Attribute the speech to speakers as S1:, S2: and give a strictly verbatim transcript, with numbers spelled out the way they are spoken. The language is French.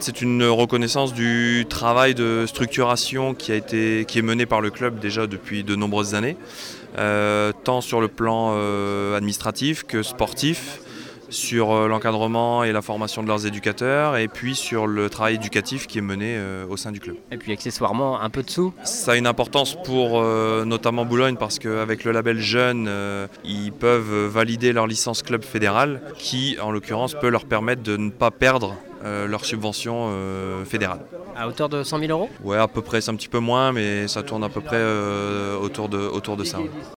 S1: c'est une reconnaissance du travail de structuration qui a été, qui est mené par le club déjà depuis de nombreuses années, euh, tant sur le plan euh, administratif que sportif, sur euh, l'encadrement et la formation de leurs éducateurs, et puis sur le travail éducatif qui est mené euh, au sein du club.
S2: Et puis accessoirement, un peu de sous.
S1: Ça a une importance pour euh, notamment Boulogne, parce qu'avec le label Jeune, euh, ils peuvent valider leur licence club fédérale, qui en l'occurrence peut leur permettre de ne pas perdre euh, leur subvention euh, fédérale.
S2: À hauteur de cent mille euros ?
S1: Ouais, à peu près, c'est un petit peu moins, mais ça tourne à peu près euh, autour de, autour de ça. Ouais.